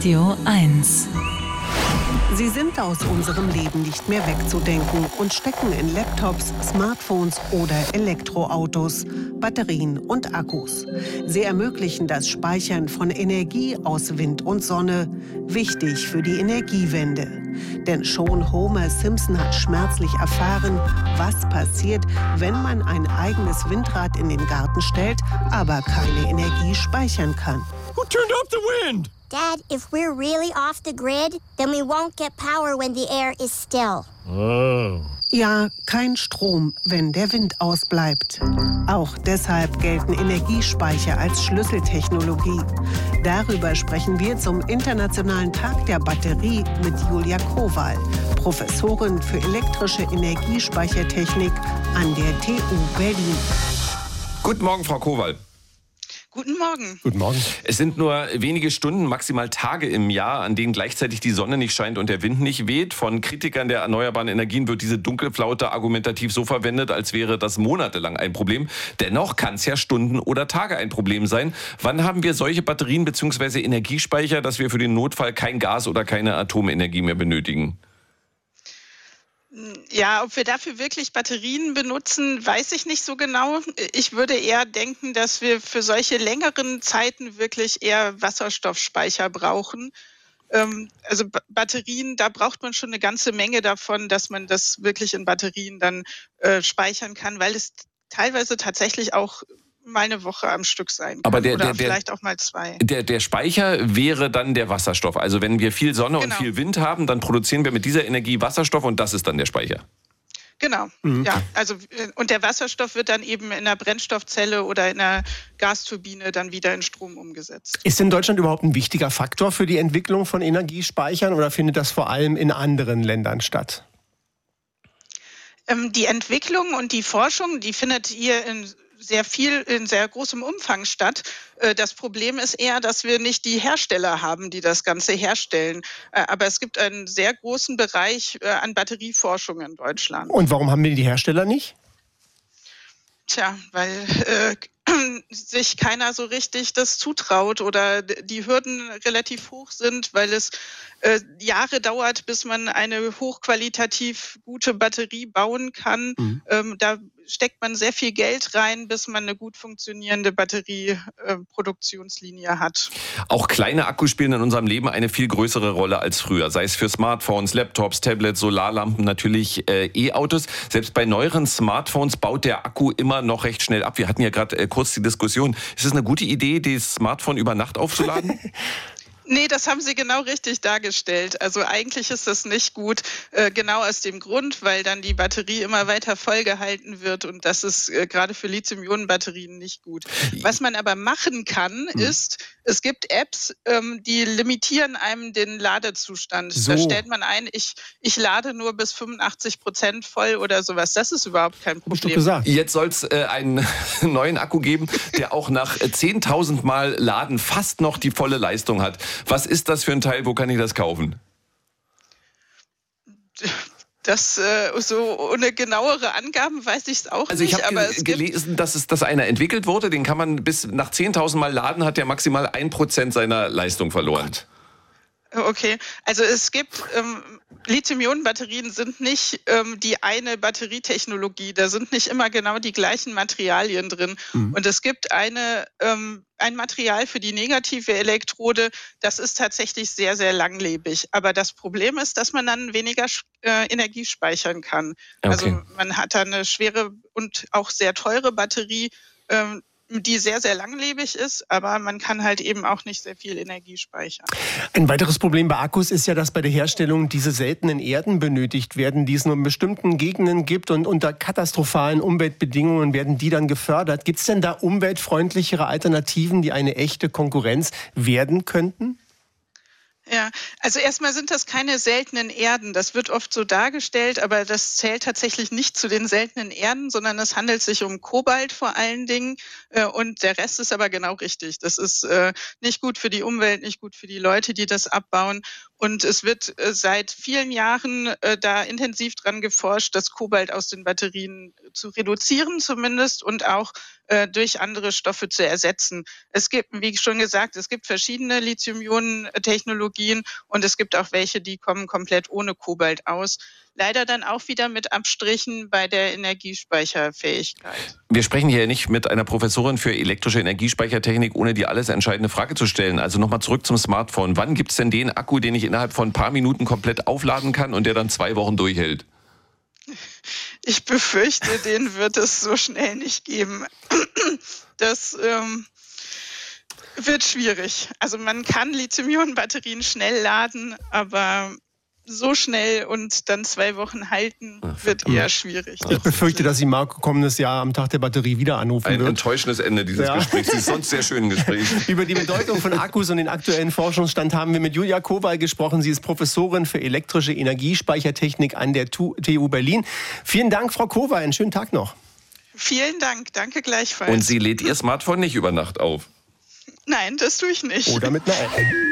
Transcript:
Radio 1. Sie sind aus unserem Leben nicht mehr wegzudenken und stecken in Laptops, Smartphones oder Elektroautos, Batterien und Akkus. Sie ermöglichen das Speichern von Energie aus Wind und Sonne, wichtig für die Energiewende. Denn schon Homer Simpson hat schmerzlich erfahren, was passiert, wenn man ein eigenes Windrad in den Garten stellt, aber keine Energie speichern kann. Who turned up the wind? Dad, if we're really off the grid, then we won't get power when the air is still. Oh. Ja, kein Strom, wenn der Wind ausbleibt. Auch deshalb gelten Energiespeicher als Schlüsseltechnologie. Darüber sprechen wir zum Internationalen Tag der Batterie mit Julia Kowal, Professorin für elektrische Energiespeichertechnik an der TU Berlin. Guten Morgen, Frau Kowal. Guten Morgen. Guten Morgen. Es sind nur wenige Stunden, maximal Tage im Jahr, an denen gleichzeitig die Sonne nicht scheint und der Wind nicht weht. Von Kritikern der erneuerbaren Energien wird diese Dunkelflaute argumentativ so verwendet, als wäre das monatelang ein Problem. Dennoch kann es ja Stunden oder Tage ein Problem sein. Wann haben wir solche Batterien bzw. Energiespeicher, dass wir für den Notfall kein Gas oder keine Atomenergie mehr benötigen? Ja, ob wir dafür wirklich Batterien benutzen, weiß ich nicht so genau. Ich würde eher denken, dass wir für solche längeren Zeiten wirklich eher Wasserstoffspeicher brauchen. Also Batterien, da braucht man schon eine ganze Menge davon, dass man das wirklich in Batterien dann speichern kann, weil es teilweise tatsächlich auch mal eine Woche am Stück sein kann. Oder vielleicht auch mal 2. Der Speicher wäre dann der Wasserstoff. Also wenn wir viel Sonne und viel Wind haben, dann produzieren wir mit dieser Energie Wasserstoff und das ist dann der Speicher. Genau, ja. Also, und der Wasserstoff wird dann eben in einer Brennstoffzelle oder in einer Gasturbine dann wieder in Strom umgesetzt. Ist in Deutschland überhaupt ein wichtiger Faktor für die Entwicklung von Energiespeichern oder findet das vor allem in anderen Ländern statt? Die Entwicklung und die Forschung, die findet hier in sehr großem Umfang statt. Das Problem ist eher, dass wir nicht die Hersteller haben, die das Ganze herstellen. Aber es gibt einen sehr großen Bereich an Batterieforschung in Deutschland. Und warum haben wir die Hersteller nicht? Tja, weil sich keiner so richtig das zutraut oder die Hürden relativ hoch sind, weil es Jahre dauert, bis man eine hochqualitativ gute Batterie bauen kann. Da steckt man sehr viel Geld rein, bis man eine gut funktionierende Batterieproduktionslinie hat. Auch kleine Akkus spielen in unserem Leben eine viel größere Rolle als früher. Sei es für Smartphones, Laptops, Tablets, Solarlampen, natürlich E-Autos. Selbst bei neueren Smartphones baut der Akku immer noch recht schnell ab. Wir hatten ja gerade kurz die Diskussion. Ist es eine gute Idee, das Smartphone über Nacht aufzuladen? Nee, das haben Sie genau richtig dargestellt. Also eigentlich ist das nicht gut, genau aus dem Grund, weil dann die Batterie immer weiter vollgehalten wird und das ist gerade für Lithium-Ionen-Batterien nicht gut. Was man aber machen kann, ist, es gibt Apps, die limitieren einem den Ladezustand. So. Da stellt man ein, ich lade nur bis 85% voll oder sowas. Das ist überhaupt kein Problem. Hab ich doch gesagt. Jetzt soll es einen neuen Akku geben, der auch nach 10.000 Mal Laden fast noch die volle Leistung hat. Was ist das für ein Teil? Wo kann ich das kaufen? Das so ohne genauere Angaben weiß ich es auch also nicht. Ich habe gelesen, dass einer entwickelt wurde. Den kann man bis nach 10.000 Mal laden, hat der maximal 1% seiner Leistung verloren. Gott. Okay, also es gibt, Lithium-Ionen-Batterien sind nicht die eine Batterietechnologie, da sind nicht immer genau die gleichen Materialien drin. Und es gibt ein Material für die negative Elektrode, das ist tatsächlich sehr, sehr langlebig. Aber das Problem ist, dass man dann weniger Energie speichern kann. Okay. Also man hat da eine schwere und auch sehr teure Batterie, die sehr, sehr langlebig ist, aber man kann halt eben auch nicht sehr viel Energie speichern. Ein weiteres Problem bei Akkus ist ja, dass bei der Herstellung diese seltenen Erden benötigt werden, die es nur in bestimmten Gegenden gibt und unter katastrophalen Umweltbedingungen werden die dann gefördert. Gibt es denn da umweltfreundlichere Alternativen, die eine echte Konkurrenz werden könnten? Ja, also erstmal sind das keine seltenen Erden. Das wird oft so dargestellt, aber das zählt tatsächlich nicht zu den seltenen Erden, sondern es handelt sich um Kobalt vor allen Dingen. Und der Rest ist aber genau richtig. Das ist nicht gut für die Umwelt, nicht gut für die Leute, die das abbauen. Und es wird seit vielen Jahren da intensiv dran geforscht, das Kobalt aus den Batterien zu reduzieren zumindest und auch durch andere Stoffe zu ersetzen. Es gibt, wie schon gesagt, es gibt verschiedene Lithium-Ionen-Technologien und es gibt auch welche, die kommen komplett ohne Kobalt aus. Leider dann auch wieder mit Abstrichen bei der Energiespeicherfähigkeit. Wir sprechen hier nicht mit einer Professorin für elektrische Energiespeichertechnik, ohne die alles entscheidende Frage zu stellen. Also nochmal zurück zum Smartphone. Wann gibt es denn den Akku, den ich innerhalb von ein paar Minuten komplett aufladen kann und der dann 2 Wochen durchhält? Ich befürchte, den wird es so schnell nicht geben. Das wird schwierig. Also man kann Lithium-Ionen-Batterien schnell laden, aber so schnell und dann 2 Wochen halten, wird eher schwierig. Ich befürchte, dass Sie Marco kommendes Jahr am Tag der Batterie wieder anrufen wird. Ein enttäuschendes Ende dieses Gesprächs. Das ist sonst sehr schön Gespräch. Über die Bedeutung von Akkus und den aktuellen Forschungsstand haben wir mit Julia Kowal gesprochen. Sie ist Professorin für elektrische Energiespeichertechnik an der TU Berlin. Vielen Dank, Frau Kowal. Einen schönen Tag noch. Vielen Dank. Danke gleichfalls. Und Sie lädt Ihr Smartphone nicht über Nacht auf? Nein, das tue ich nicht. Oder mit einer App.